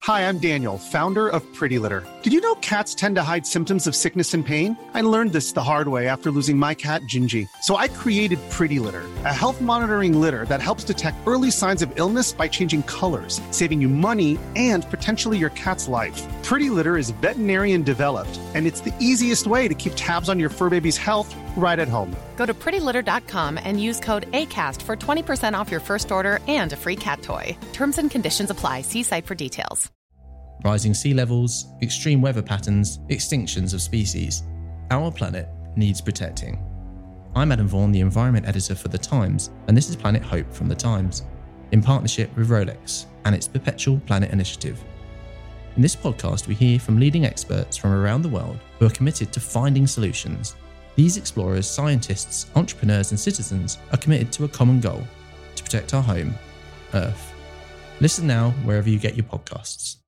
Hi, I'm Daniel, founder of Pretty Litter. Did you know cats tend to hide symptoms of sickness and pain? I learned this the hard way after losing my cat, Gingy. So I created Pretty Litter, a health monitoring litter that helps detect early signs of illness by changing colors, saving you money and potentially your cat's life. Pretty Litter is veterinarian developed, and it's the easiest way to keep tabs on your fur baby's health right at home. Go to prettylitter.com and use code ACAST for 20% off your first order and a free cat toy. Terms and conditions apply. See site for details. Rising sea levels, extreme weather patterns, extinctions of species. Our planet needs protecting. I'm Adam Vaughan, the environment editor for The Times, and this is Planet Hope from The Times, in partnership with Rolex and its Perpetual Planet Initiative. In this podcast, we hear from leading experts from around the world who are committed to finding solutions. These explorers, scientists, entrepreneurs, and citizens are committed to a common goal: to protect our home, Earth. Listen now wherever you get your podcasts.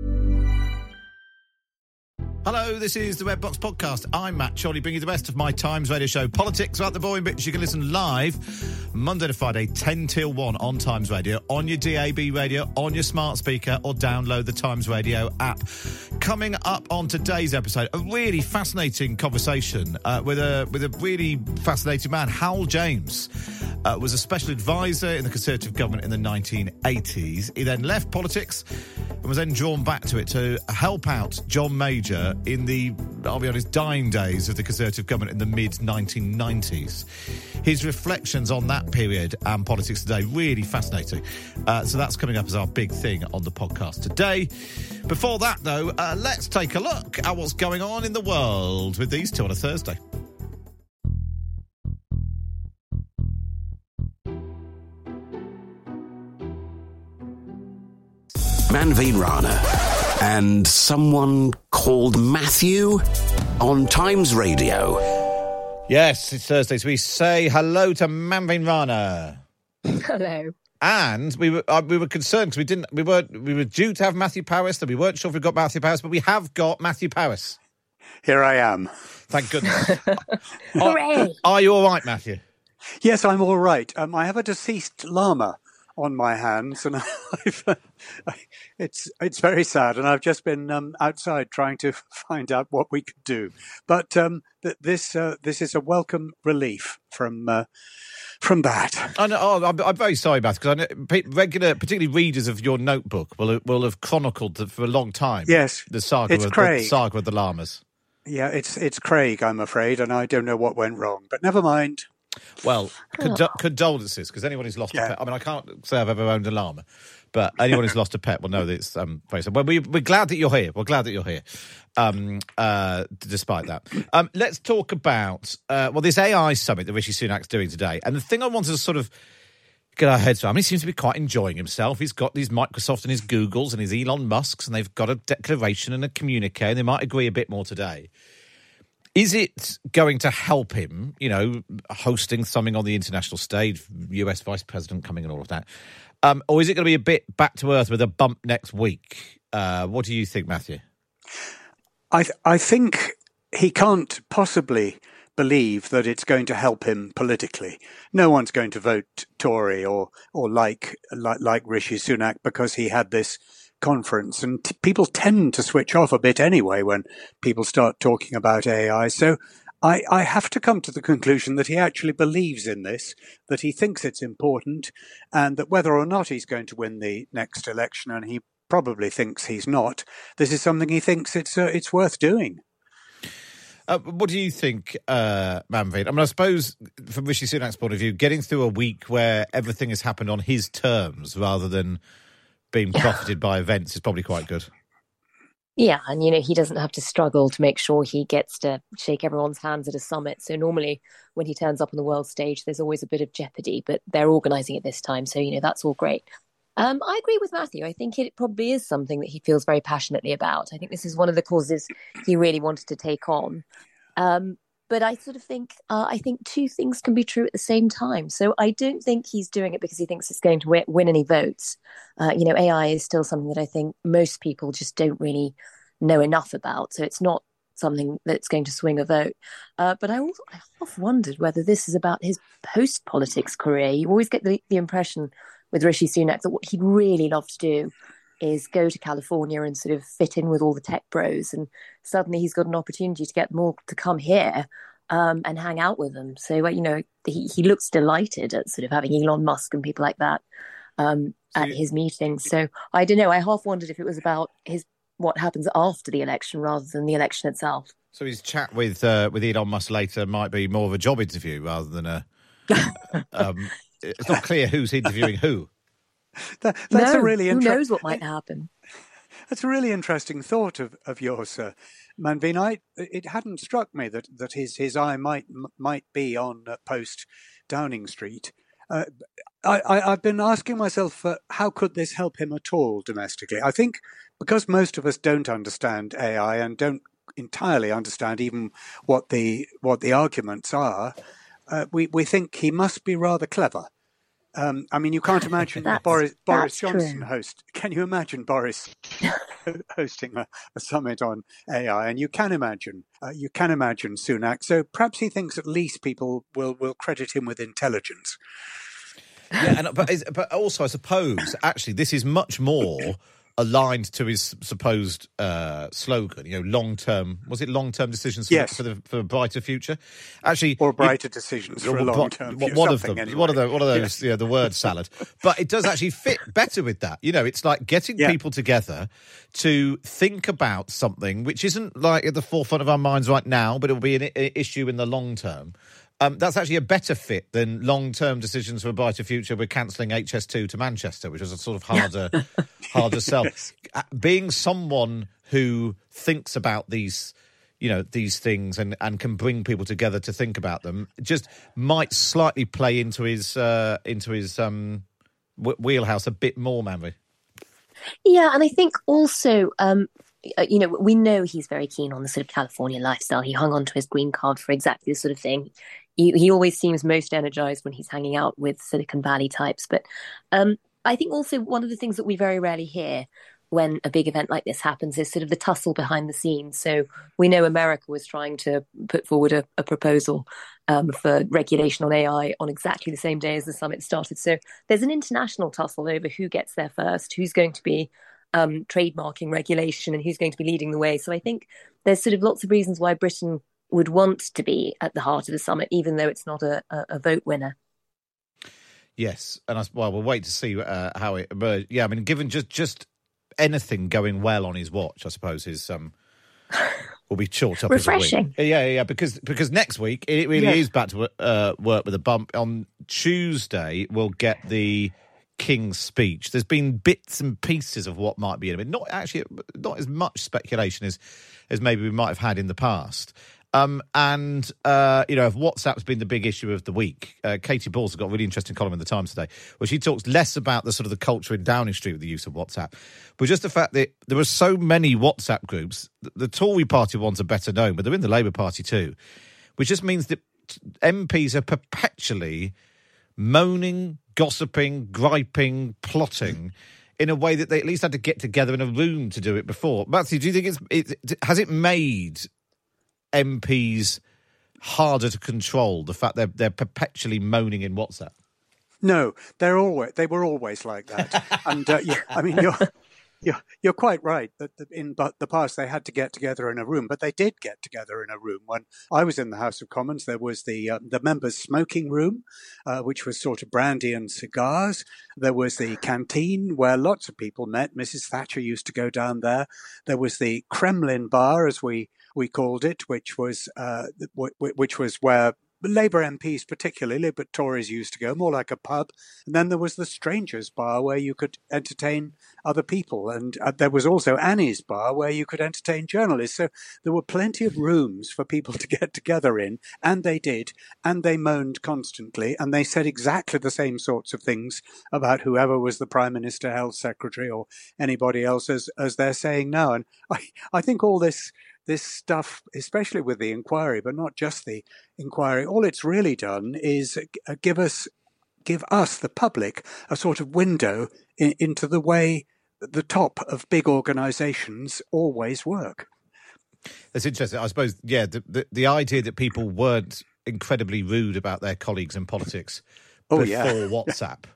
Hello, this is the Red Box Podcast. I'm Matt Chorley, bringing you the best of my Times radio show, Politics Without the Boring Bits. You can listen live Monday to Friday, 10 till 1 on Times Radio, on your DAB radio, on your smart speaker, or download the Times Radio app. Coming up on today's episode, a really fascinating conversation with a really fascinating man. Hal James was a special advisor in the Conservative government in the 1980s. He then left politics and was then drawn back to it to help out John Major in the, I'll be honest, dying days of the Conservative government in the mid-1990s. His reflections on that period and politics today, really fascinating. So that's coming up as our big thing on the podcast today. Before that, though, let's take a look at what's going on in the world with these two on a Thursday. Manveen Rana and someone called Matthew on Times Radio. Yes, it's Thursday, so we say hello to Manveen Rana. Hello. And we were concerned because we were due to have Matthew Powis, that we weren't sure if we got Matthew Powis, but we have got Matthew Powis. Here I am. Thank goodness. Hooray! Are you all right, Matthew? Yes, I'm all right. I have a deceased llama on my hands, and it's very sad. And I've just been outside trying to find out what we could do. But this is a welcome relief from that. I know, I'm very sorry about it, because I know regular, particularly readers of your notebook, will have chronicled for a long time. Yes, the saga of the llamas. Yeah, it's Craig, I'm afraid, and I don't know what went wrong, but never mind. Well, condolences, because anyone who's lost a pet, I mean, I can't say I've ever owned a llama, but anyone who's lost a pet will know that it's very sad. Well, we're glad that you're here. We're glad that you're here, despite that. Let's talk about, this AI summit that Rishi Sunak's doing today. And the thing I wanted to sort of get our heads around, he seems to be quite enjoying himself. He's got these Microsoft and his Googles and his Elon Musks, and they've got a declaration and a communique, and they might agree a bit more today. Is it going to help him, hosting something on the international stage, US Vice President coming and all of that? Or is it going to be a bit back to earth with a bump next week? What do you think, Matthew? I think he can't possibly believe that it's going to help him politically. No one's going to vote Tory or like Rishi Sunak because he had this conference, and people tend to switch off a bit anyway when people start talking about AI. So I have to come to the conclusion that he actually believes in this, that he thinks it's important, and that whether or not he's going to win the next election, and he probably thinks he's not, this is something he thinks it's worth doing. What do you think, Manveen? I mean, I suppose from Rishi Sunak's point of view, getting through a week where everything has happened on his terms rather than being profited by events is probably quite good. Yeah, and he doesn't have to struggle to make sure he gets to shake everyone's hands at a summit. So normally when he turns up on the world stage, there's always a bit of jeopardy, but they're organising it this time. So, that's all great. I agree with Matthew. I think it probably is something that he feels very passionately about. I think this is one of the causes he really wanted to take on. But I sort of think, I think two things can be true at the same time. So I don't think he's doing it because he thinks it's going to win any votes. AI is still something that I think most people just don't really know enough about. So it's not something that's going to swing a vote. But I often wondered whether this is about his post-politics career. You always get the impression with Rishi Sunak that what he'd really love to do is go to California and sort of fit in with all the tech bros. And suddenly he's got an opportunity to get them all to come here and hang out with them. So, he looks delighted at sort of having Elon Musk and people like that at his meetings. So I don't know. I half wondered if it was about what happens after the election rather than the election itself. So his chat with Elon Musk later might be more of a job interview rather than a... it's not clear who's interviewing who. That's a really who knows what might happen? That's a really interesting thought of yours, Manveen. It hadn't struck me that his eye might be on post Downing Street. I've been asking myself, how could this help him at all domestically? I think because most of us don't understand AI and don't entirely understand even what the arguments are, we think he must be rather clever. I mean, you can't imagine Boris Johnson Can you imagine Boris hosting a summit on AI? And you can imagine Sunak. So perhaps he thinks at least people will credit him with intelligence. Yeah, but also I suppose actually this is much more aligned to his supposed slogan, long-term decisions for a brighter future? Actually, or brighter decisions for a long-term future. One of them. Anyway. One of those, the word salad. But it does actually fit better with that. It's like getting people together to think about something which isn't like at the forefront of our minds right now, but it will be an issue in the long term. That's actually a better fit than long-term decisions for a brighter future. We're cancelling HS2 to Manchester, which was a sort of harder sell. Yes. Being someone who thinks about these things and can bring people together to think about them just might slightly play into his wheelhouse a bit more, Manveen. Yeah, and I think also, we know he's very keen on the sort of California lifestyle. He hung on to his green card for exactly this sort of thing. He always seems most energized when he's hanging out with Silicon Valley types. But I think also one of the things that we very rarely hear when a big event like this happens is sort of the tussle behind the scenes. So we know America was trying to put forward a proposal for regulation on AI on exactly the same day as the summit started. So there's an international tussle over who gets there first, who's going to be trademarking regulation and who's going to be leading the way. So I think there's sort of lots of reasons why Britain would want to be at the heart of the summit, even though it's not a vote winner. Yes, and we'll wait to see how it emerges. Yeah, I mean, given just anything going well on his watch, I suppose will be chalked up refreshing. As a win. Yeah, because next week it really is back to work with a bump. On Tuesday, we'll get the King's speech. There's been bits and pieces of what might be in it. Not as much speculation as maybe we might have had in the past. If WhatsApp's been the big issue of the week, Katie Balls has got a really interesting column in the Times today, where she talks less about the sort of the culture in Downing Street with the use of WhatsApp, but just the fact that there are so many WhatsApp groups. The Tory party ones are better known, but they're in the Labour Party too, which just means that MPs are perpetually moaning, gossiping, griping, plotting in a way that they at least had to get together in a room to do it before. Matthew, do you think has it made MPs harder to control, the fact they're perpetually moaning in WhatsApp? No, they were always like that. And I mean, you're quite right that in the past they had to get together in a room, but they did get together in a room. When I was in the House of Commons, there was the members' smoking room, which was sort of brandy and cigars. There was the canteen where lots of people met. Mrs. Thatcher used to go down there. There was the Kremlin bar, as we called it, which was where Labour MPs particularly, but Tories used to go, more like a pub. And then there was the Strangers Bar where you could entertain other people. And there was also Annie's Bar where you could entertain journalists. So there were plenty of rooms for people to get together in. And they did. And they moaned constantly. And they said exactly the same sorts of things about whoever was the Prime Minister, Health Secretary or anybody else as they're saying now. And I think all this stuff, especially with the inquiry, but not just the inquiry, all it's really done is give us, the public, a sort of window into the way the top of big organisations always work. That's interesting. I suppose, yeah, the idea that people weren't incredibly rude about their colleagues in politics before WhatsApp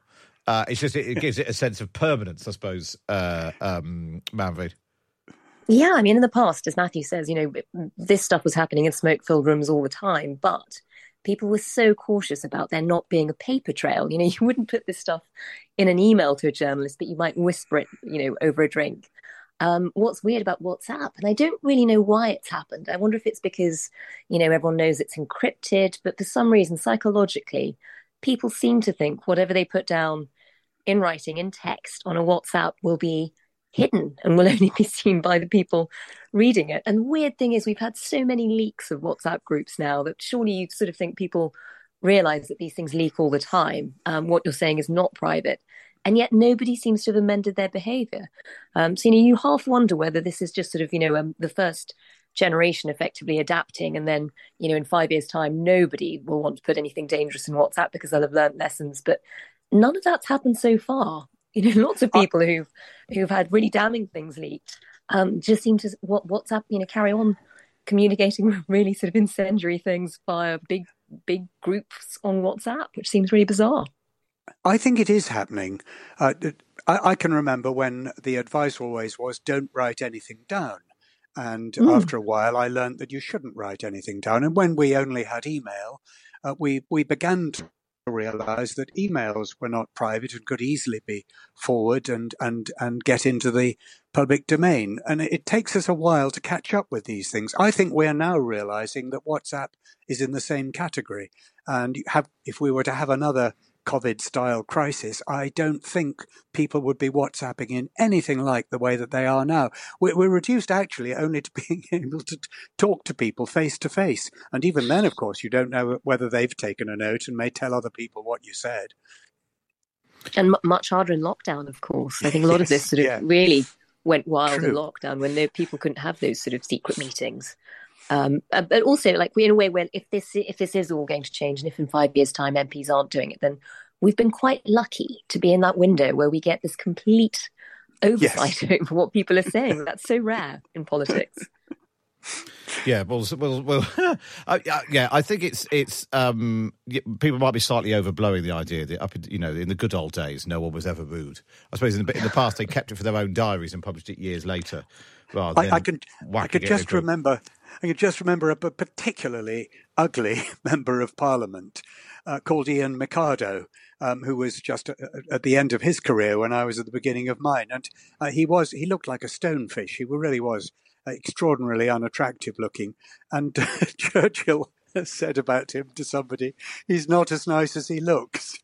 It's just it gives it a sense of permanence, I suppose, Manfred. Yeah, I mean, in the past, as Matthew says, this stuff was happening in smoke-filled rooms all the time, but people were so cautious about there not being a paper trail. You wouldn't put this stuff in an email to a journalist, but you might whisper it, over a drink. What's weird about WhatsApp, and I don't really know why it's happened. I wonder if it's because, everyone knows it's encrypted, but for some reason, psychologically, people seem to think whatever they put down in writing, in text, on a WhatsApp will be hidden and will only be seen by the people reading it. And the weird thing is we've had so many leaks of WhatsApp groups now that surely you'd sort of think people realize that these things leak all the time. What you're saying is not private. And yet nobody seems to have amended their behavior. So, you half wonder whether this is just sort of, the first generation effectively adapting. And then, in 5 years' time, nobody will want to put anything dangerous in WhatsApp because they'll have learned lessons. But none of that's happened so far. Lots of people who've had really damning things leaked just seem to WhatsApp, carry on communicating really sort of incendiary things via big groups on WhatsApp, which seems really bizarre. I think it is happening. I can remember when the advice always was don't write anything down. And after a while, I learned that you shouldn't write anything down. And when we only had email, we began to realize that emails were not private and could easily be forwarded and get into the public domain. And it takes us a while to catch up with these things. I think we are now realizing that WhatsApp is in the same category. And if we were to have another COVID-style crisis, I don't think people would be WhatsApping in anything like the way that they are now. We're reduced actually only to being able to talk to people face to face. And even then, of course, you don't know whether they've taken a note and may tell other people what you said. And much harder in lockdown, of course. I think a lot of this sort of really went wild in lockdown when people couldn't have those sort of secret meetings. But also, in a way, when if this is all going to change, and if in 5 years' time MPs aren't doing it, then we've been quite lucky to be in that window where we get this complete oversight over what people are saying. That's so rare in politics. Yeah, well, yeah. I think it's people might be slightly overblowing the idea that in the good old days, no one was ever rude. I suppose in the past they kept it for their own diaries and published it years later. I could just remember a particularly ugly member of Parliament called Ian Mikado, who was just at the end of his career when I was at the beginning of mine, and he looked like a stonefish. He really was extraordinarily unattractive looking, and Churchill said about him to somebody, "He's not as nice as he looks."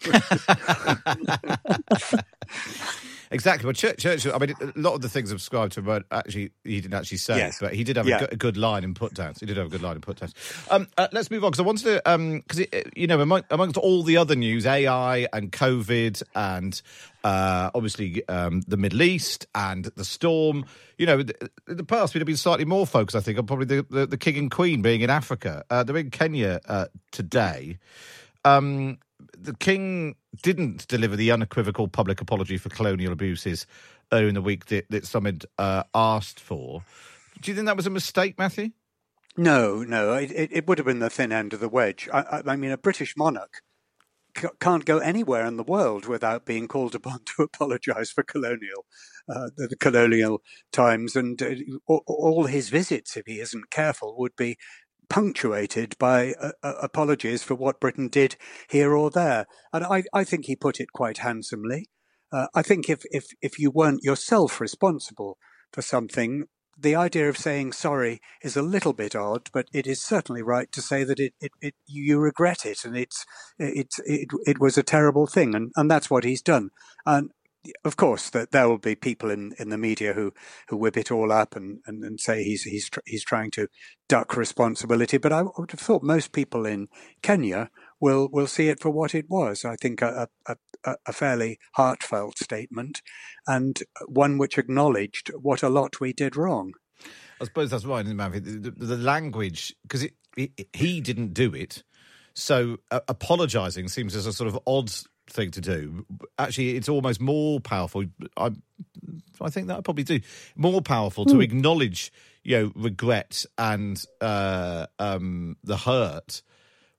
Exactly. Well, Churchill, I mean, a lot of the things ascribed to him, actually, he didn't actually say, but he did have a good line in put downs. Let's move on, because I wanted to, because, amongst all the other news, AI and COVID and obviously the Middle East and the storm, in the past, we'd have been slightly more focused, I think, on probably the King and Queen being in Africa. They're in Kenya today. The King didn't deliver the unequivocal public apology for colonial abuses earlier in the week that some had asked for. Do you think that was a mistake, Matthew? No. It would have been the thin end of the wedge. I mean, a British monarch can't go anywhere in the world without being called upon to apologise for the colonial times, and all his visits, if he isn't careful, would be punctuated by apologies for what Britain did here or there. And I think he put it quite handsomely. I think if you weren't yourself responsible for something, the idea of saying sorry is a little bit odd, but it is certainly right to say that you regret it, and it was a terrible thing, and that's what he's done. And of course, that there will be people in the media who whip it all up and say he's trying to duck responsibility. But I would have thought most people in Kenya will see it for what it was. I think a fairly heartfelt statement, and one which acknowledged what a lot we did wrong. I suppose that's right, isn't it, the language, because he didn't do it, so apologising seems as a sort of odd thing to do. Actually, it's almost more powerful. I think that I probably do more powerful to acknowledge, regret and the hurt,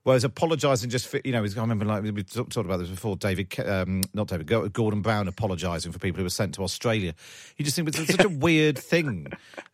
Whereas apologising just for, I remember we talked about this before, Gordon Brown apologising for people who were sent to Australia. You just think it's such a weird thing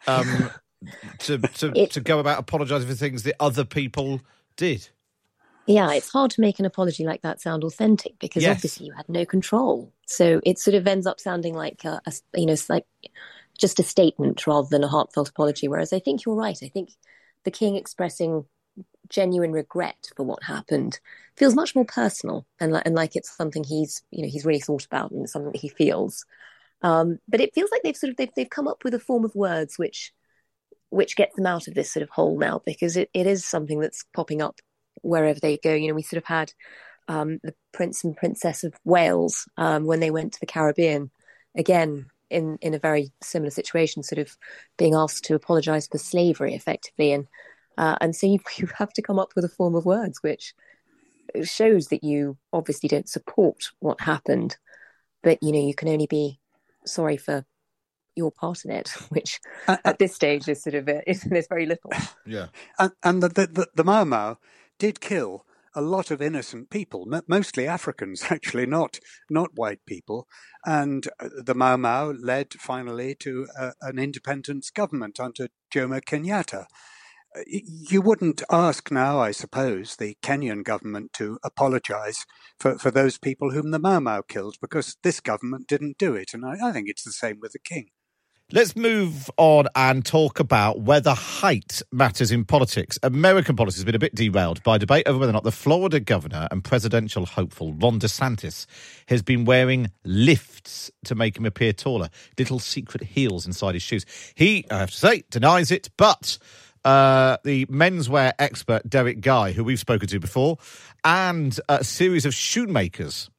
to go about apologising for things that other people did. Yeah, it's hard to make an apology like that sound authentic because obviously you had no control. So it sort of ends up sounding like it's like just a statement rather than a heartfelt apology. Whereas I think you're right. I think the King expressing genuine regret for what happened feels much more personal and like it's something he's really thought about and something that he feels. But it feels like they've come up with a form of words which gets them out of this sort of hole now, because it is something that's popping up wherever they go. We sort of had the Prince and Princess of Wales when they went to the Caribbean, again in a very similar situation, sort of being asked to apologise for slavery effectively, and so you have to come up with a form of words which shows that you obviously don't support what happened, but you can only be sorry for your part in it, which at this stage is sort of there's very little. Yeah, and the Mau Mau did kill a lot of innocent people, mostly Africans, actually, not white people. And the Mau Mau led finally to an independence government under Jomo Kenyatta. You wouldn't ask now, I suppose, the Kenyan government to apologise for those people whom the Mau Mau killed, because this government didn't do it. And I think it's the same with the King. Let's move on and talk about whether height matters in politics. American politics has been a bit derailed by debate over whether or not the Florida governor and presidential hopeful Ron DeSantis has been wearing lifts to make him appear taller, little secret heels inside his shoes. He, I have to say, denies it, but the menswear expert Derek Guy, who we've spoken to before, and a series of shoemakers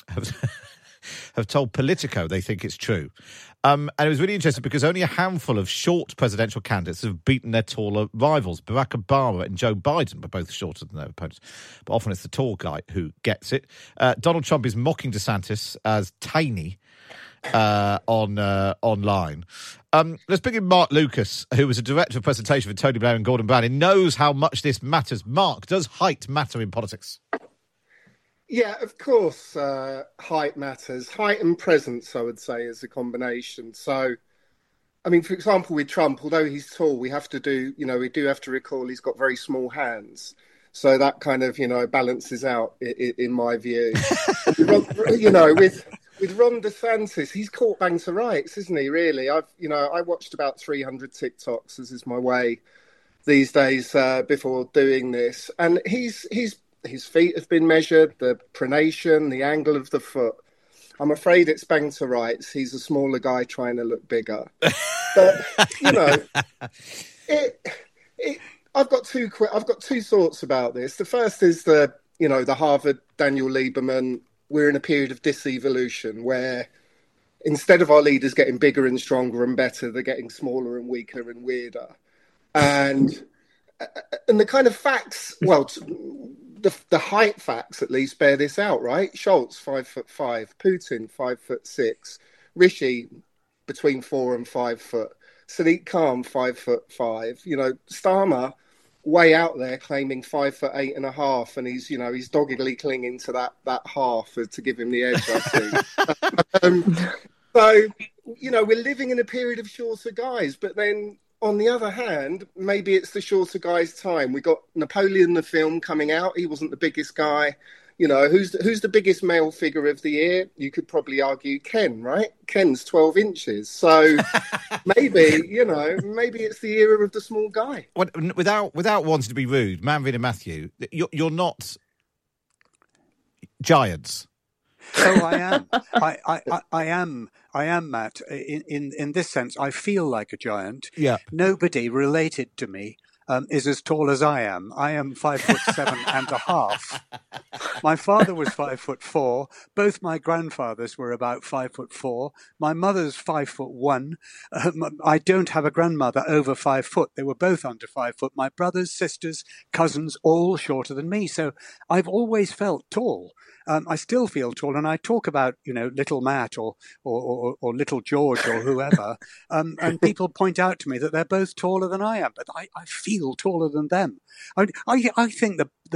have told Politico they think it's true. And it was really interesting because only a handful of short presidential candidates have beaten their taller rivals. Barack Obama and Joe Biden were both shorter than their opponents, but often it's the tall guy who gets it. Donald Trump is mocking DeSantis as tiny online. Let's bring in Mark Lucas, who was a director of presentation for Tony Blair and Gordon Brown. He knows how much this matters. Mark, does height matter in politics? Yeah, of course, height matters. Height and presence, I would say, is a combination. So, I mean, for example, with Trump, although he's tall, we have to we do have to recall he's got very small hands. So that kind of, balances out in my view. With Ron DeSantis, he's caught bang to rights, isn't he, really? I watched about 300 TikToks, as is my way these days before doing this. And his feet have been measured, the pronation, the angle of the foot. I'm afraid it's bang to rights. He's a smaller guy trying to look bigger. But, I've got two thoughts about this. The first is the Harvard Daniel Lieberman, we're in a period of disevolution where instead of our leaders getting bigger and stronger and better, they're getting smaller and weaker and weirder. And the kind of facts, the height facts at least bear this out, right? Scholz, 5'5", Putin, 5'6", Rishi between 4 and 5 foot, Sadiq Khan, 5'5", Starmer way out there claiming 5'8.5", and he's doggedly clinging to that half to give him the edge, I think. So, we're living in a period of shorter guys, but then on the other hand, maybe it's the shorter guy's time. We got Napoleon the film coming out. He wasn't the biggest guy. Who's the biggest male figure of the year? You could probably argue Ken, right? Ken's 12 inches. So maybe it's the era of the small guy. Without wanting to be rude, Manveen and Matthew, you're not giants. Oh, I am. I am, Matt. In this sense, I feel like a giant. Yeah. Nobody related to me is as tall as I am. I am 5'7.5". My father was 5'4". Both my grandfathers were about 5'4". My mother's 5'1". I don't have a grandmother over 5 foot. They were both under 5 foot. My brothers, sisters, cousins, all shorter than me. So I've always felt tall. I still feel tall, and I talk about, little Matt or little George or whoever, and people point out to me that they're both taller than I am, but I feel taller than them. I think the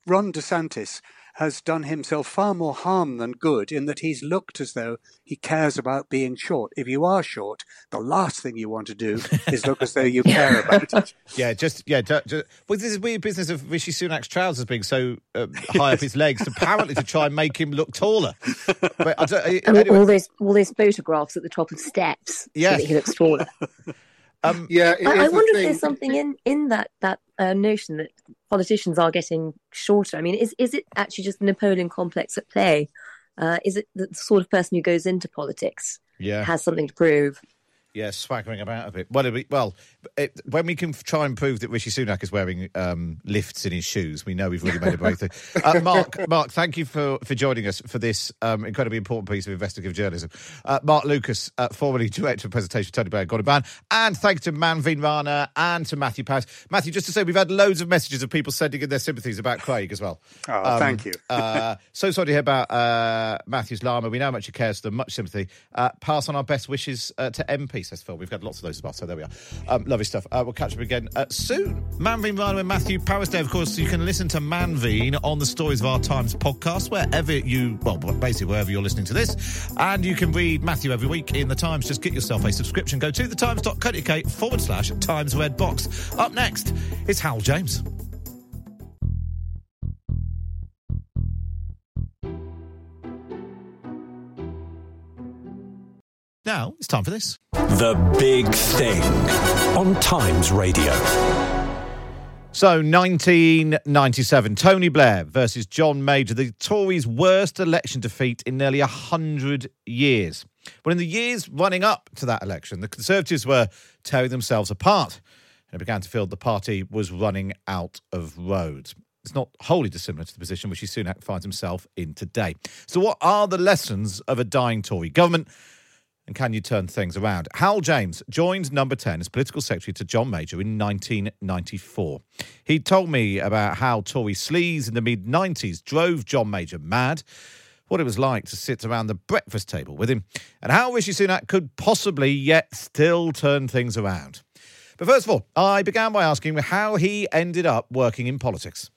Ron DeSantis has done himself far more harm than good in that he's looked as though he cares about being short. If you are short, the last thing you want to do is look as though you care about it. Well, this is weird business of Rishi Sunak's trousers being so high up his legs, apparently to try and make him look taller. But anyway. all those photographs at the top of steps, so that he looks taller. I wonder if there's something in that notion that politicians are getting shorter. I mean, is it actually just the Napoleon complex at play? Is it the sort of person who goes into politics has something to prove? Yeah, swaggering about a bit. Well, when we can try and prove that Rishi Sunak is wearing lifts in his shoes, we know we've really made a breakthrough. Mark, thank you for joining us for this incredibly important piece of investigative journalism. Mark Lucas, formerly director of presentation, Tony Blair, Gordon Bann, and thanks to Manveen Rana and to Matthew Powers. Matthew, just to say, we've had loads of messages of people sending in their sympathies about Craig as well. Oh, thank you. So sorry to hear about Matthew's llama. We know how much he cares for them. Much sympathy. Pass on our best wishes to MP. Says Phil. We've got lots of those as well, so there we are. Lovely stuff. We'll catch up again soon. Manveen Rana and Matthew Powers Day. Of course, you can listen to Manveen on the Stories of Our Times podcast, wherever you're listening to this. And you can read Matthew every week in The Times. Just get yourself a subscription. Go to thetimes.co.uk/Times Red Box. Up next, it's Hal James. Now, it's time for this. The Big Thing on Times Radio. So, 1997, Tony Blair versus John Major, the Tories' worst election defeat in nearly 100 years. But in the years running up to that election, the Conservatives were tearing themselves apart, and it began to feel the party was running out of roads. It's not wholly dissimilar to the position which Sunak finds himself in today. So what are the lessons of a dying Tory government? And can you turn things around? Hal James joined Number 10 as political secretary to John Major in 1994. He told me about how Tory sleaze in the mid-90s drove John Major mad, what it was like to sit around the breakfast table with him, and how Rishi Sunak could possibly yet still turn things around. But first of all, I began by asking him how he ended up working in politics.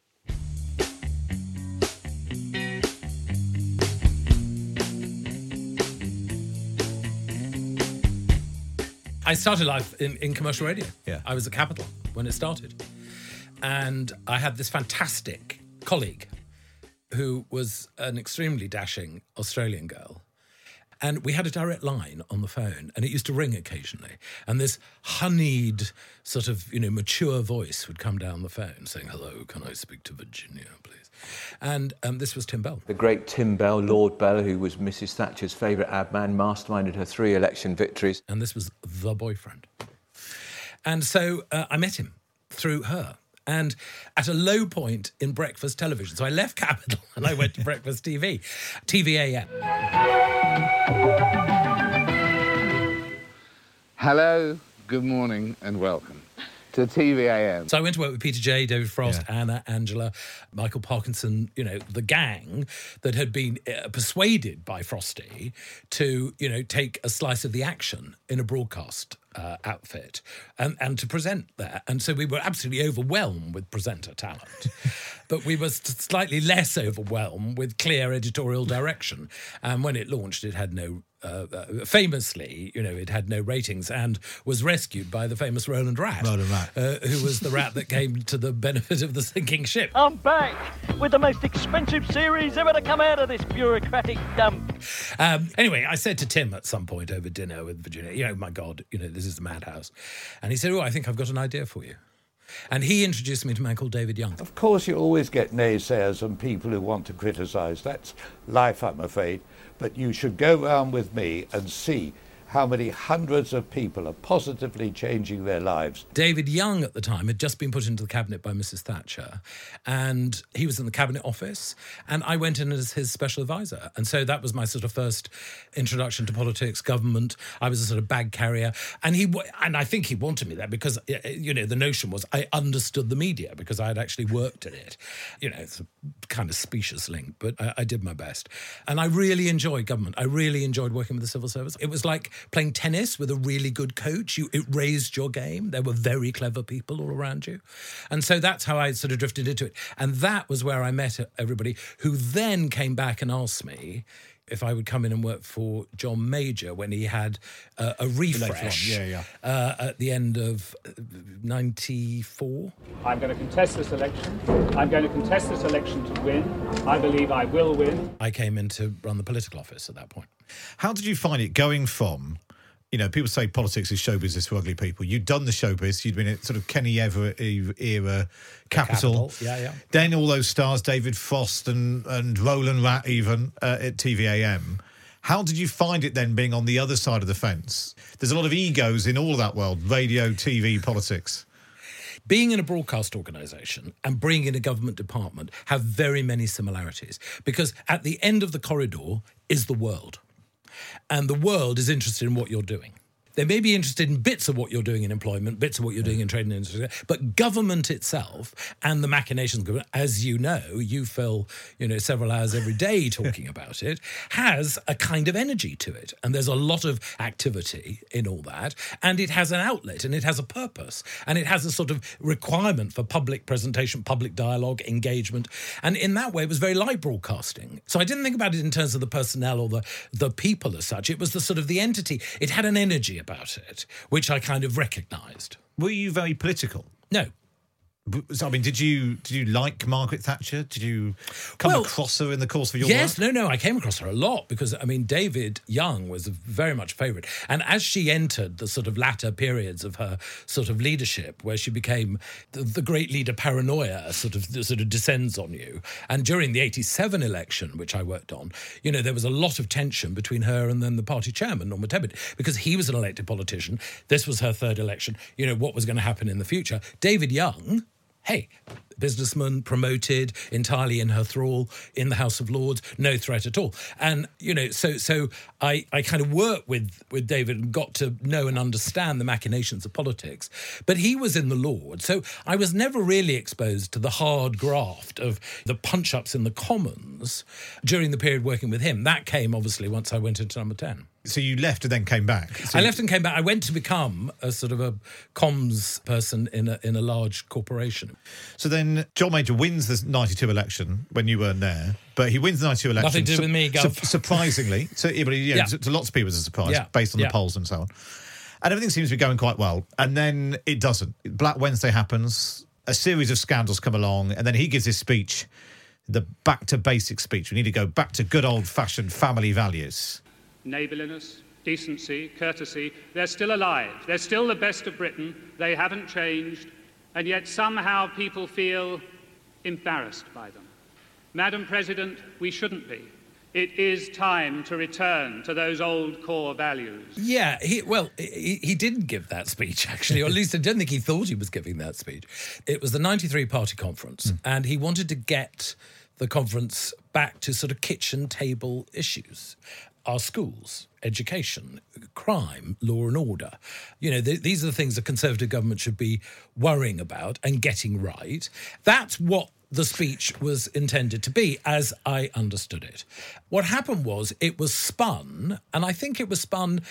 I started life in commercial radio. Yeah. I was at Capital when it started. And I had this fantastic colleague who was an extremely dashing Australian girl. And we had a direct line on the phone, and it used to ring occasionally. And this honeyed sort of, mature voice would come down the phone saying, "Hello, can I speak to Virginia, please?" And this was Tim Bell. The great Tim Bell, Lord Bell, who was Mrs Thatcher's favourite ad man, masterminded her 3 election victories. And this was the boyfriend. And so I met him through her. And at a low point in breakfast television. So I left Capital and I went to breakfast TV. TVAM. Hello, good morning and welcome to TVAM. So I went to work with Peter Jay, David Frost, Anna, Angela, Michael Parkinson, the gang that had been persuaded by Frosty to, take a slice of the action in a broadcast outfit and to present there. And so we were absolutely overwhelmed with presenter talent. But we were slightly less overwhelmed with clear editorial direction. And when it launched, it had no... famously, it had no ratings and was rescued by the famous Roland Rat. Who was the rat that came to the benefit of the sinking ship. I'm back with the most expensive series ever to come out of this bureaucratic dump. Anyway, I said to Tim at some point over dinner with Virginia, my God, this is the madhouse. And he said, I think I've got an idea for you. And he introduced me to a man called David Young. Of course, you always get naysayers and people who want to criticise. That's life, I'm afraid. But you should go round with me and see how many hundreds of people are positively changing their lives. David Young at the time had just been put into the cabinet by Mrs Thatcher, and he was in the cabinet office, and I went in as his special advisor. And so that was my sort of first introduction to politics, government. I was a sort of bag carrier. And I think he wanted me there because, the notion was I understood the media because I had actually worked in it. It's a kind of specious link, but I did my best. And I really enjoyed government. I really enjoyed working with the civil service. It was like playing tennis with a really good coach. It raised your game. There were very clever people all around you. And so that's how I sort of drifted into it. And that was where I met everybody who then came back and asked me if I would come in and work for John Major when he had a refresh at the end of 94. I'm going to contest this election. I'm going to contest this election to win. I believe I will win. I came in to run the political office at that point. How did you find it going from, people say politics is show business for ugly people. You'd done the showbiz. You'd been at sort of Kenny Everett era, Capital. Yeah. Then all those stars, David Frost and Roland Rat even at TVAM. How did you find it then being on the other side of the fence? There's a lot of egos in all of that world, radio, TV, politics. Being in a broadcast organisation and being in a government department have very many similarities because at the end of the corridor is the world. And the world is interested in what you're doing. They may be interested in bits of what you're doing in employment, bits of what you're doing in trade and industry, but government itself and the machinations of government, as you know, you fill, several hours every day talking about it, has a kind of energy to it. And there's a lot of activity in all that. And it has an outlet and it has a purpose. And it has a sort of requirement for public presentation, public dialogue, engagement. And in that way, it was very like broadcasting. So I didn't think about it in terms of the personnel or the people as such. It was the sort of the entity. It had an energy about it, which I kind of recognised. Were you very political? No. So, I mean, did you like Margaret Thatcher? Did you come across her in the course of your work? No, I came across her a lot because, David Young was very much a favourite. And as she entered the sort of latter periods of her sort of leadership, where she became the great leader paranoia sort of descends on you. And during the 87 election, which I worked on, there was a lot of tension between her and then the party chairman, Norma Tebbit, because he was an elected politician. This was her third election. What was going to happen in the future? David Young... Hey, businessman, promoted, entirely in her thrall, in the House of Lords, no threat at all. And, so I kind of worked with David and got to know and understand the machinations of politics. But he was in the Lords, so I was never really exposed to the hard graft of the punch-ups in the Commons during the period working with him. That came, obviously, once I went into Number 10. So you left and then came back? I left and came back. I went to become a sort of a comms person in a large corporation. So then John Major wins the 92 election when you weren't there, but he wins the 92 election. Nothing to do with me, Gov. Surprisingly. To lots of people it's a surprise, based on the polls and so on. And everything seems to be going quite well. And then it doesn't. Black Wednesday happens, a series of scandals come along, and then he gives his speech, the back to basic speech. We need to go back to good old-fashioned family values. Neighbourliness, decency, courtesy, they're still alive. They're still the best of Britain. They haven't changed. And yet somehow people feel embarrassed by them. Madam President, we shouldn't be. It is time to return to those old core values. Yeah, he didn't give that speech, actually, or at least I don't think he thought he was giving that speech. It was the 93 party conference, and he wanted to get the conference back to sort of kitchen table issues. Our schools, education, crime, law and order. These are the things a Conservative government should be worrying about and getting right. That's what the speech was intended to be, as I understood it. What happened was it was spun, and I think it was spun...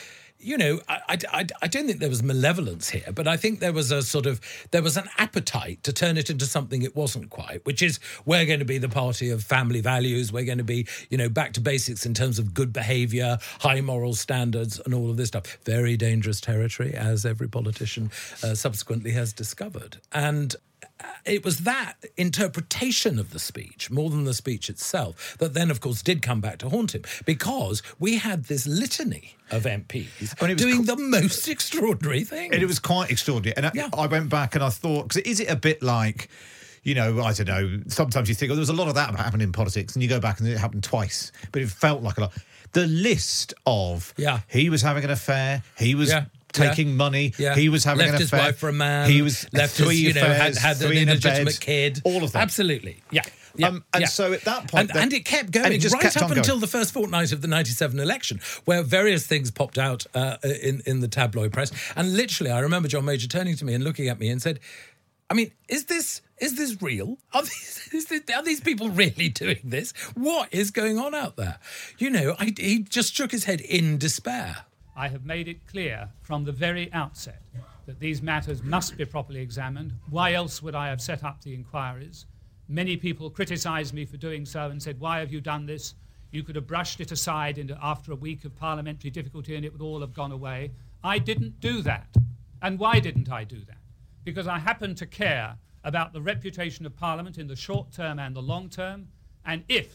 I don't think there was malevolence here, but I think there was an appetite to turn it into something it wasn't quite, which is we're going to be the party of family values. We're going to be, back to basics in terms of good behaviour, high moral standards and all of this stuff. Very dangerous territory, as every politician subsequently has discovered. And it was that interpretation of the speech, more than the speech itself, that then, of course, did come back to haunt him, because we had this litany of MPs doing the most extraordinary things. And it was quite extraordinary. And I went back and I thought, because is it a bit like... I don't know, sometimes you think, there was a lot of that happened in politics, and you go back and it happened twice, but it felt like a lot. The list of, he was having an affair, he was... taking money. Yeah. He was having left an affair. His wife for a man. He was left three his, affairs, had an illegitimate kid. All of that. Absolutely. Yeah. So at that point... And it kept going right up until the first fortnight of the 97 election, where various things popped out in the tabloid press. And literally, I remember John Major turning to me and looking at me and said, is this real? Are these people really doing this? What is going on out there? He just shook his head in despair. I have made it clear from the very outset that these matters must be properly examined. Why else would I have set up the inquiries? Many people criticised me for doing so and said, why have you done this? You could have brushed it aside after a week of parliamentary difficulty and it would all have gone away. I didn't do that. And why didn't I do that? Because I happen to care about the reputation of Parliament in the short term and the long term, and if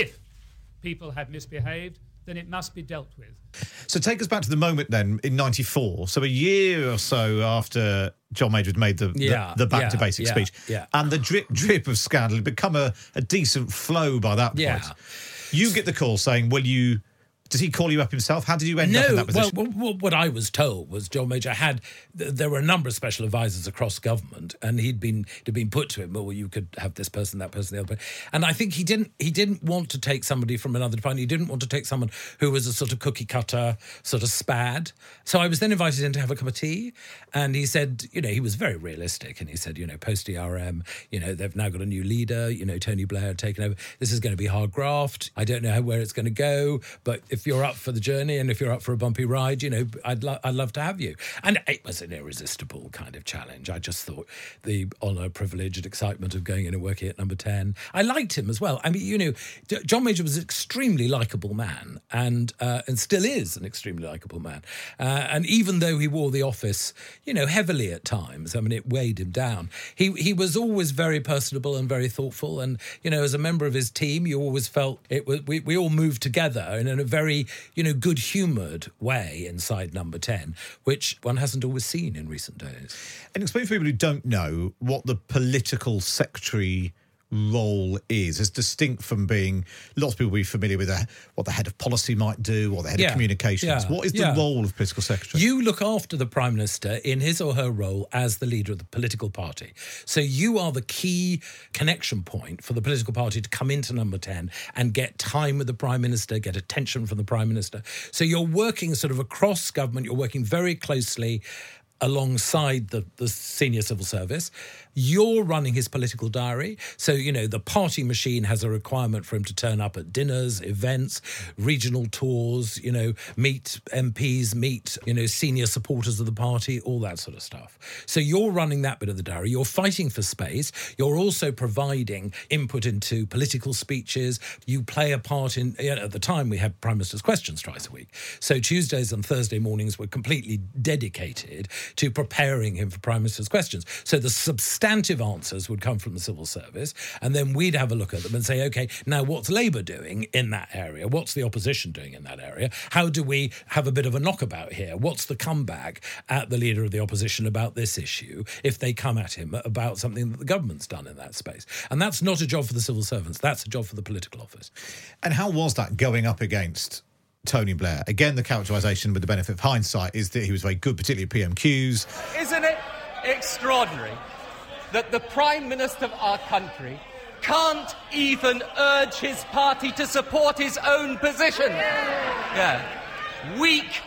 people have misbehaved, then it must be dealt with. So take us back to the moment then in 94. So a year or so after John Major had made the back to basic speech. Yeah. And the drip of scandal had become a decent flow by that point. Yeah. You get the call saying, does he call you up himself? How did you end up in that position? Well, what I was told was John Major there were a number of special advisors across government, and it had been put to him, well, you could have this person, that person, the other person. And I think he didn't want to take somebody from another department. He didn't want to take someone who was a sort of cookie cutter, sort of spad. So I was then invited in to have a cup of tea, and he said, he was very realistic, and he said, post-ERM, they've now got a new leader, Tony Blair had taken over. This is going to be hard graft. I don't know where it's going to go, but if you're up for the journey and if you're up for a bumpy ride, I'd love to have you. And it was an irresistible kind of challenge. I just thought the honour, privilege and excitement of going in and working at Number 10. I liked him as well. I mean, John Major was an extremely likeable man and still is an extremely likeable man. And even though he wore the office, heavily at times, I mean, it weighed him down. He was always very personable and very thoughtful. And, as a member of his team, you always felt we all moved together and in a very, good-humoured way inside Number 10, which one hasn't always seen in recent days. And explain for people who don't know what the political secretary role is, as distinct from being, lots of people will be familiar with what the head of policy might do or the head of communications. What is the role of political secretary? You look after the Prime Minister in his or her role as the leader of the political party. So you are the key connection point for the political party to come into Number 10 and get time with the Prime Minister, get attention from the Prime Minister. So you're working sort of across government, you're working very closely alongside the senior civil service. You're running his political diary. So, the party machine has a requirement for him to turn up at dinners, events, regional tours, meet MPs, meet, senior supporters of the party, all that sort of stuff. So you're running that bit of the diary. You're fighting for space. You're also providing input into political speeches. You play a part in, at the time we had Prime Minister's Questions twice a week. So Tuesdays and Thursday mornings were completely dedicated to preparing him for Prime Minister's Questions. So the substantive answers would come from the civil service, and then we'd have a look at them and say, OK, now what's Labour doing in that area? What's the opposition doing in that area? How do we have a bit of a knockabout here? What's the comeback at the leader of the opposition about this issue if they come at him about something that the government's done in that space? And that's not a job for the civil servants. That's a job for the political office. And how was that going up against Tony Blair? Again, the characterisation with the benefit of hindsight is that he was very good, particularly at PMQs. Isn't it extraordinary that the Prime Minister of our country can't even urge his party to support his own position? Yeah. Weak.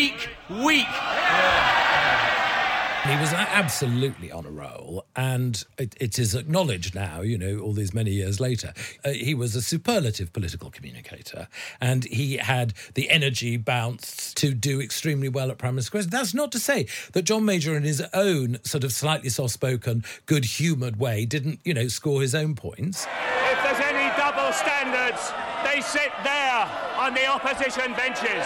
He was absolutely on a roll, and it is acknowledged now, all these many years later. He was a superlative political communicator, and he had the energy bounce to do extremely well at Prime Minister's Questions. That's not to say that John Major, in his own sort of slightly soft-spoken, good-humoured way, didn't, score his own points. If there's any double standards, they sit there on the opposition benches.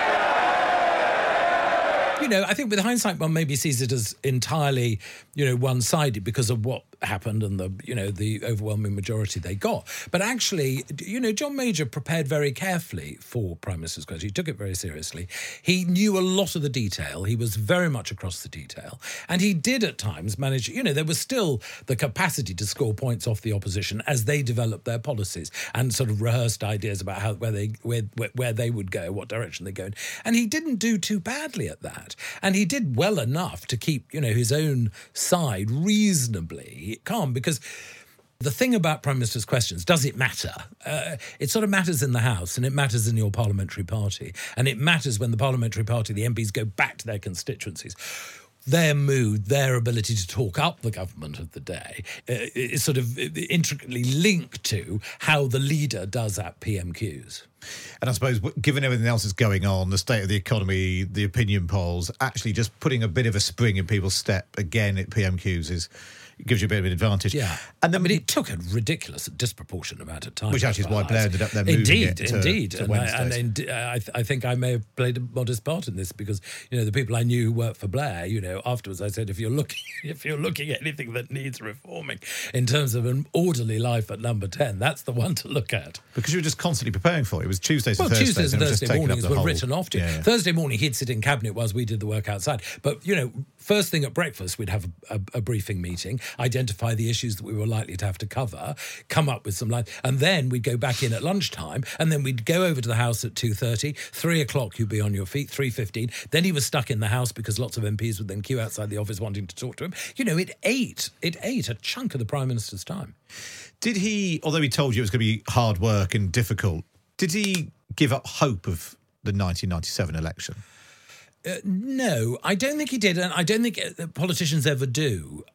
I think with hindsight, one maybe sees it as entirely, one-sided because of what happened and the overwhelming majority they got. But actually, John Major prepared very carefully for Prime Minister's Questions. He took it very seriously. He knew a lot of the detail. He was very much across the detail. And he did at times manage, there was still the capacity to score points off the opposition as they developed their policies and sort of rehearsed ideas about where they would go, what direction they go in. And he didn't do too badly at that. And he did well enough to keep, his own side reasonably calm, because the thing about Prime Minister's Questions, does it matter? It sort of matters in the House, and it matters in your parliamentary party, and it matters when the parliamentary party, the MPs, go back to their constituencies. Their mood, their ability to talk up the government of the day is sort of intricately linked to how the leader does at PMQs. And I suppose, given everything else that's going on, the state of the economy, the opinion polls, actually just putting a bit of a spring in people's step again at PMQs gives you a bit of an advantage. Yeah. And then, it took a ridiculous, disproportionate amount of time. Which actually is why Blair ended up then moving it to Wednesdays. I think I may have played a modest part in this because, the people I knew who worked for Blair, afterwards I said, if you're looking at anything that needs reforming in terms of an orderly life at Number 10, that's the one to look at. Because you were just constantly preparing for it. It was Tuesdays and Thursdays. Tuesdays and Thursday mornings were written off to you. Yeah. Thursday morning he'd sit in cabinet whilst we did the work outside. But, first thing at breakfast we'd have a briefing meeting, identify the issues that we were likely to have to cover, come up with some lines, and then we'd go back in at lunchtime, and then we'd go over to the House at 2:30, 3 o'clock you'd be on your feet, 3:15. Then he was stuck in the House because lots of MPs would then queue outside the office wanting to talk to him. It ate a chunk of the Prime Minister's time. Did he, although he told you it was going to be hard work and difficult, did he give up hope of the 1997 election? No, I don't think he did, and I don't think politicians ever do.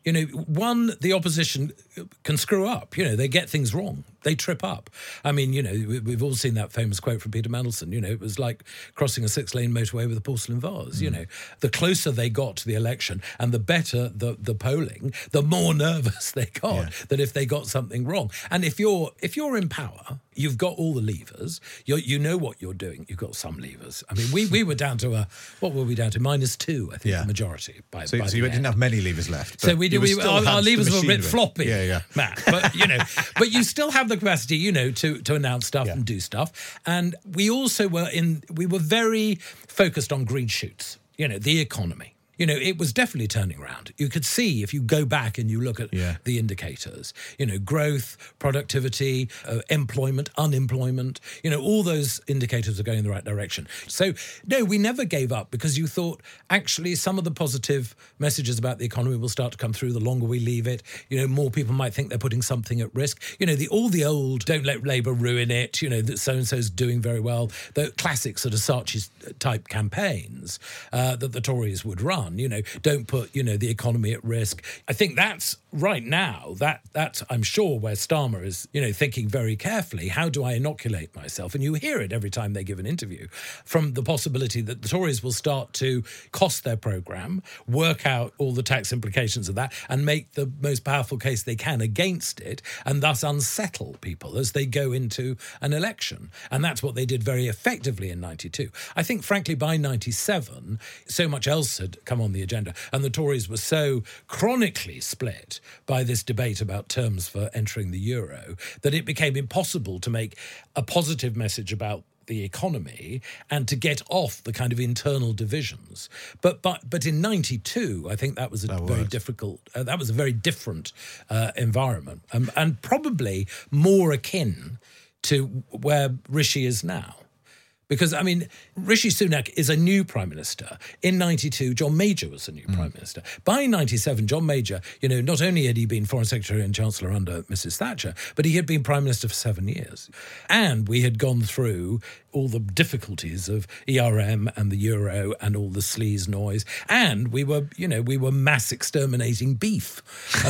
The opposition can screw up. They get things wrong. They trip up. I mean, we've all seen that famous quote from Peter Mandelson. It was like crossing a 6-lane motorway with a porcelain vase. The closer they got to the election and the better the polling, the more nervous they got that if they got something wrong. And if you're in power, you've got all the levers. You know what you're doing. You've got some levers. I mean, we were down to what were we down to? -2, I think, the majority. So you didn't have many levers left. So our levers were a bit floppy, Matt. But but you still have the capacity, to announce stuff and do stuff. And we also we were very focused on green shoots, the economy. It was definitely turning around. You could see if you go back and you look at the indicators, growth, productivity, employment, unemployment, all those indicators are going in the right direction. So, no, we never gave up because you thought, actually, some of the positive messages about the economy will start to come through the longer we leave it. More people might think they're putting something at risk. All the old, don't let Labour ruin it, that so-and-so's doing very well, the classic sort of Saatchi-type campaigns that the Tories would run. Don't put, the economy at risk. I think that's right now, that's I'm sure where Starmer is, thinking very carefully, how do I inoculate myself? And you hear it every time they give an interview, from the possibility that the Tories will start to cost their programme, work out all the tax implications of that, and make the most powerful case they can against it, and thus unsettle people as they go into an election. And that's what they did very effectively in 92. I think, frankly, by 97, so much else had come on the agenda, and the Tories were so chronically split by this debate about terms for entering the euro that it became impossible to make a positive message about the economy and to get off the kind of internal divisions. But in 92, I think that was very difficult. That was a very different environment, and probably more akin to where Rishi is now. Because, I mean, Rishi Sunak is a new Prime Minister. In 92, John Major was a new Prime Minister. By 97, John Major, not only had he been Foreign Secretary and Chancellor under Mrs. Thatcher, but he had been Prime Minister for 7 years. And we had gone through all the difficulties of ERM and the euro and all the sleaze noise. And we were mass exterminating beef.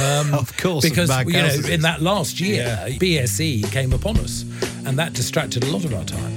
Of course. Because, in that last year, BSE came upon us. And that distracted a lot of our time.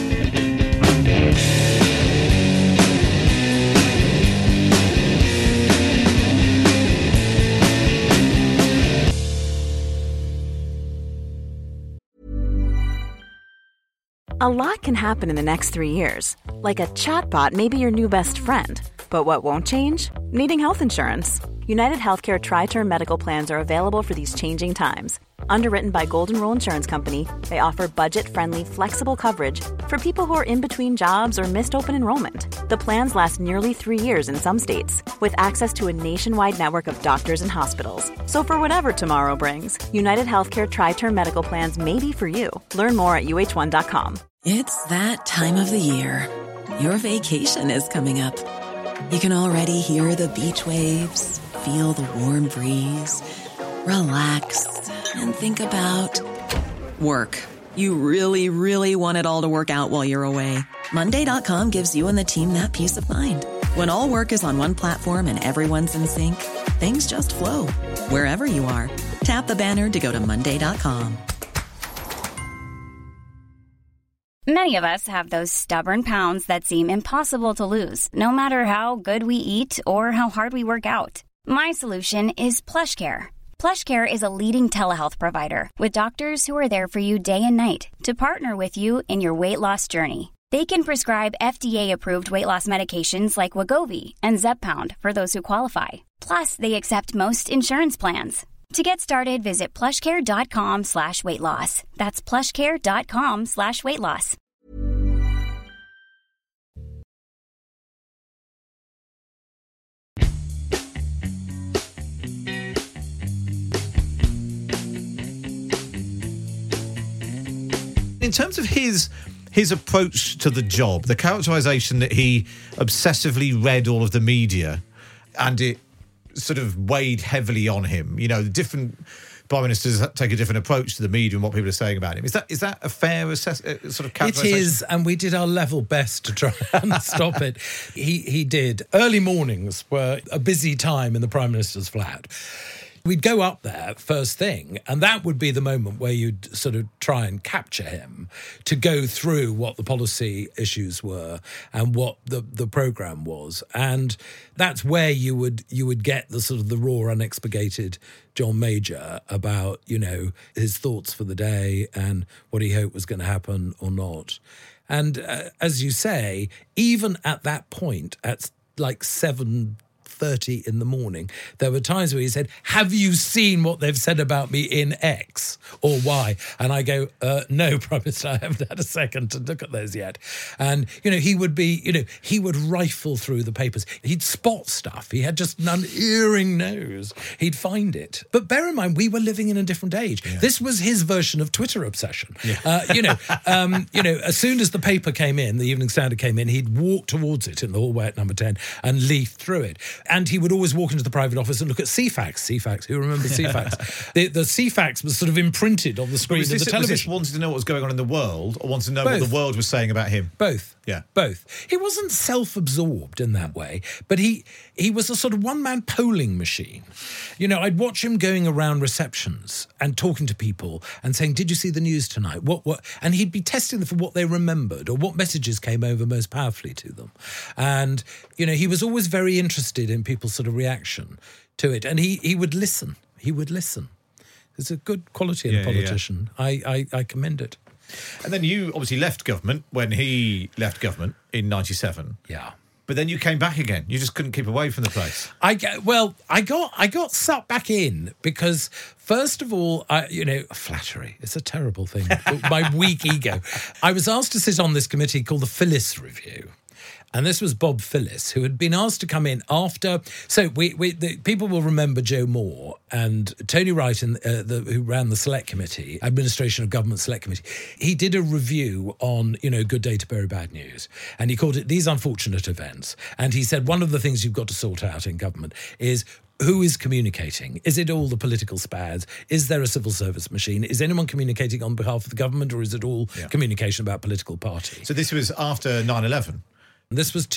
A lot can happen in the next 3 years. Like a chatbot may be your new best friend. But what won't change? Needing health insurance. United Healthcare Tri-Term Medical Plans are available for these changing times. Underwritten by Golden Rule Insurance Company, they offer budget-friendly, flexible coverage for people who are in between jobs or missed open enrollment. The plans last nearly 3 years in some states, with access to a nationwide network of doctors and hospitals. So for whatever tomorrow brings, United Healthcare Tri-Term Medical Plans may be for you. Learn more at uh1.com. It's that time of the year. Your vacation is coming up. You can already hear the beach waves, feel the warm breeze, relax, and think about work. You really, really want it all to work out while you're away. Monday.com gives you and the team that peace of mind. When all work is on one platform and everyone's in sync, things just flow. Wherever you are, tap the banner to go to Monday.com. Many of us have those stubborn pounds that seem impossible to lose, no matter how good we eat or how hard we work out. My solution is PlushCare. PlushCare is a leading telehealth provider with doctors who are there for you day and night to partner with you in your weight loss journey. They can prescribe FDA-approved weight loss medications like Wegovy and Zepbound for those who qualify. Plus, they accept most insurance plans. To get started, visit plushcare.com/weightloss. That's plushcare.com/weightloss. In terms of his approach to the job, the characterisation that he obsessively read all of the media and it sort of weighed heavily on him. You know, the different prime ministers take a different approach to the media and what people are saying about him. Is that a fair sort of characterisation? It is, and we did our level best to try and stop it. He did. Early mornings were a busy time in the Prime Minister's flat. We'd go up there first thing, and that would be the moment where you'd sort of try and capture him to go through what the policy issues were and what the programme was. And that's where you would get the sort of the raw, unexpurgated John Major about, you know, his thoughts for the day and what he hoped was going to happen or not. And as you say, even at that point, at like 7:30 in the morning, there were times where he said, "Have you seen what they've said about me in X or Y?" And I go, "No, Prime Minister, I haven't had a second to look at those yet." And, you know, he would rifle through the papers. He'd spot stuff. He had just an unerring nose. He'd find it. But bear in mind, we were living in a different age. Yeah. This was his version of Twitter obsession. Yeah. As soon as the paper came in, the Evening Standard came in, he'd walk towards it in the hallway at number 10 and leaf through it. And he would always walk into the private office and look at CFAX. CFAX, who remembers CFAX? The CFAX was sort of imprinted on the screen of the television. Was this wanting to know what was going on in the world, or wanting to know what the world was saying about him? Both. Yeah. Both. He wasn't self-absorbed in that way, but he was a sort of one-man polling machine. You know, I'd watch him going around receptions and talking to people and saying, "Did you see the news tonight? What?" And he'd be testing them for what they remembered or what messages came over most powerfully to them. And, you know, he was always very interested in people's sort of reaction to it. And he would listen. He would listen. It's a good quality in a politician. Yeah. I commend it. And then you obviously left government when he left government in 97. Yeah. But then you came back again. You just couldn't keep away from the place. I got sucked back in because, first of all, flattery. It's a terrible thing. My weak ego. I was asked to sit on this committee called the Phyllis Review. And this was Bob Phyllis, who had been asked to come in after. So people will remember Joe Moore and Tony Wright, who ran the Select Committee, Administration of Government Select Committee. He did a review on, Good Day to Bury Bad News, and he called it These Unfortunate Events. And he said one of the things you've got to sort out in government is who is communicating? Is it all the political spads? Is there a civil service machine? Is anyone communicating on behalf of the government, or is it all communication about political parties? So this was after 9/11. This was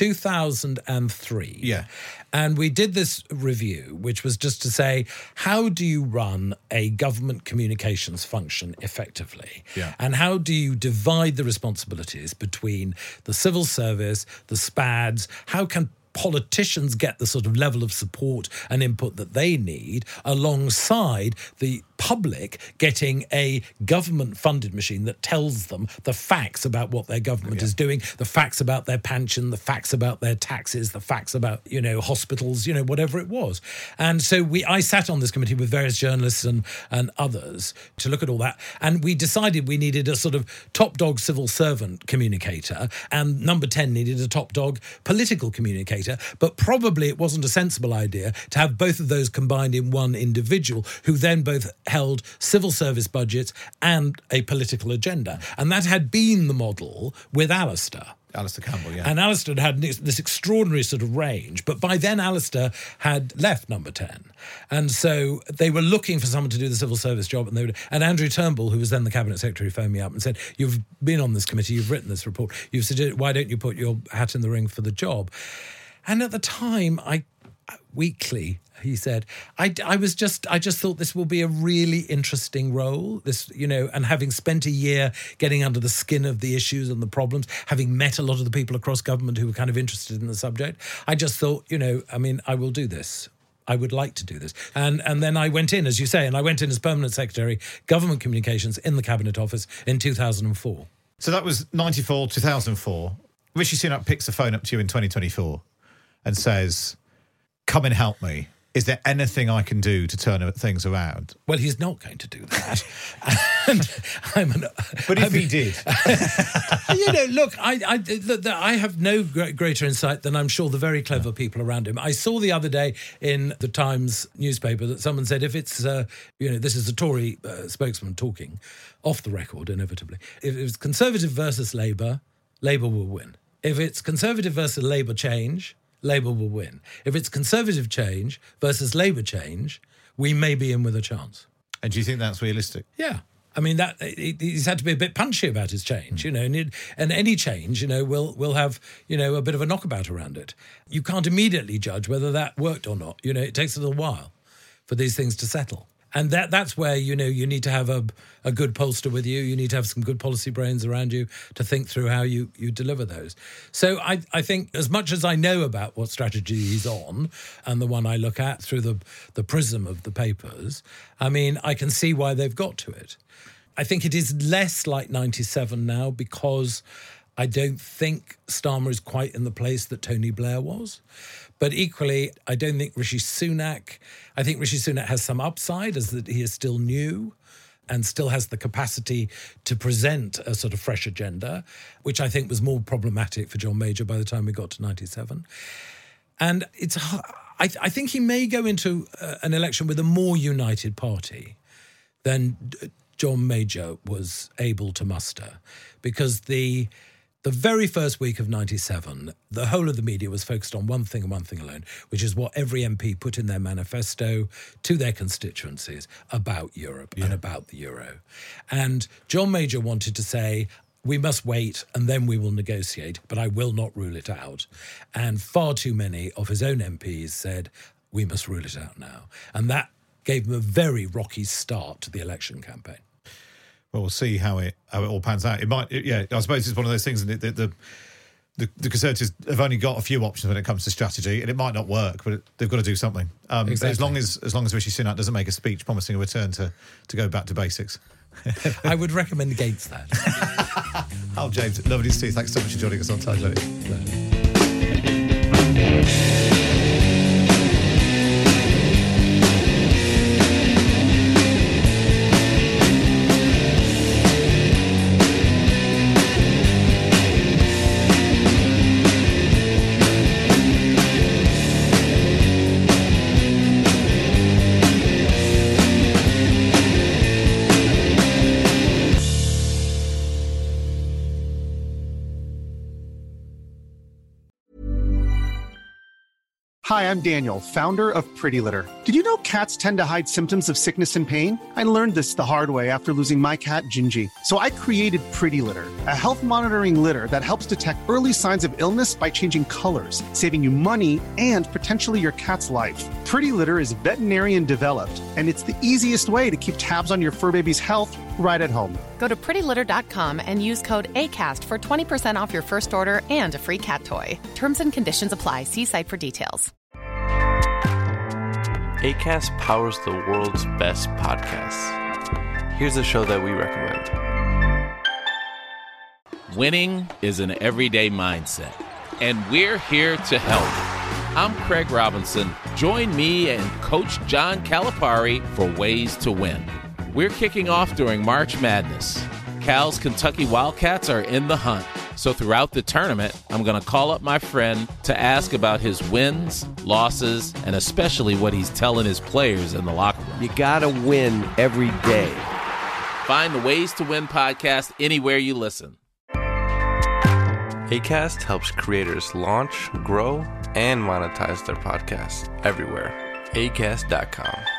2003. Yeah. And we did this review, which was just to say, how do you run a government communications function effectively? Yeah. And how do you divide the responsibilities between the civil service, the SPADs? How can politicians get the sort of level of support and input that they need alongside the public getting a government-funded machine that tells them the facts about what their government is doing, the facts about their pension, the facts about their taxes, the facts about, hospitals, whatever it was. And so I sat on this committee with various journalists and others to look at all that. And we decided we needed a sort of top dog civil servant communicator, and number 10 needed a top dog political communicator. But probably it wasn't a sensible idea to have both of those combined in one individual who then both held civil service budgets and a political agenda. And that had been the model with Alistair. Alistair Campbell, yeah. And Alistair had this extraordinary sort of range. But by then, Alistair had left number 10. And so they were looking for someone to do the civil service job. And Andrew Turnbull, who was then the Cabinet Secretary, phoned me up and said, "You've been on this committee, you've written this report, you've suggested, why don't you put your hat in the ring for the job?" And at the time, weekly, he said, I just thought this will be a really interesting role, this, and having spent a year getting under the skin of the issues and the problems, having met a lot of the people across government who were kind of interested in the subject, I just thought, I will do this. I would like to do this. And then I went in, as you say, and I went in as Permanent Secretary, Government Communications in the Cabinet Office in 2004. So that was 94, 2004. Rishi Sunak picks the phone up to you in 2024 and says, come and help me. Is there anything I can do to turn things around? Well, he's not going to do that. But if he did? Look, I have no greater insight than I'm sure the very clever people around him. I saw the other day in the Times newspaper that someone said if it's, this is a Tory spokesman talking, off the record, inevitably. If it's Conservative versus Labour, Labour will win. If it's Conservative versus Labour change, Labour will win. If it's Conservative change versus Labour change, we may be in with a chance. And do you think that's realistic? Yeah. I mean, he's had to be a bit punchy about his change, and any change, will have, a bit of a knockabout around it. You can't immediately judge whether that worked or not. It takes a little while for these things to settle. And that's where, you need to have a good pollster with you. You need to have some good policy brains around you to think through how you deliver those. So I think as much as I know about what strategy he's on, and the one I look at through the prism of the papers, I mean, I can see why they've got to it. I think it is less like 97 now because I don't think Starmer is quite in the place that Tony Blair was. But equally, I don't think Rishi Sunak... I think Rishi Sunak has some upside as that he is still new and still has the capacity to present a sort of fresh agenda, which I think was more problematic for John Major by the time we got to 97. And I think he may go into an election with a more united party than John Major was able to muster, because the very first week of 97, the whole of the media was focused on one thing and one thing alone, which is what every MP put in their manifesto to their constituencies about Europe and about the euro. And John Major wanted to say, we must wait and then we will negotiate, but I will not rule it out. And far too many of his own MPs said, we must rule it out now. And that gave him a very rocky start to the election campaign. Well, we'll see how it all pans out. It might, I suppose it's one of those things that the Conservatives have only got a few options when it comes to strategy, and it might not work, but they've got to do something. Exactly. As long as Rishi Sunak doesn't make a speech promising a return to go back to basics. I would recommend against that. Hal James, lovely to see you. Thanks so much for joining us on Times Radio. Hi, I'm Daniel, founder of Pretty Litter. Did you know cats tend to hide symptoms of sickness and pain? I learned this the hard way after losing my cat, Gingy. So I created Pretty Litter, a health monitoring litter that helps detect early signs of illness by changing colors, saving you money and potentially your cat's life. Pretty Litter is veterinarian developed, and it's the easiest way to keep tabs on your fur baby's health right at home. Go to prettylitter.com and use code ACAST for 20% off your first order and a free cat toy. Terms and conditions apply. See site for details. Acast powers the world's best podcasts. Here's a show that we recommend. Winning is an everyday mindset, and we're here to help. I'm Craig Robinson. Join me and Coach John Calipari for Ways to Win. We're kicking off during March Madness. Cal's Kentucky Wildcats are in the hunt. So throughout the tournament, I'm going to call up my friend to ask about his wins, losses, and especially what he's telling his players in the locker room. You got to win every day. Find the Ways to Win podcast anywhere you listen. Acast helps creators launch, grow, and monetize their podcasts everywhere. Acast.com.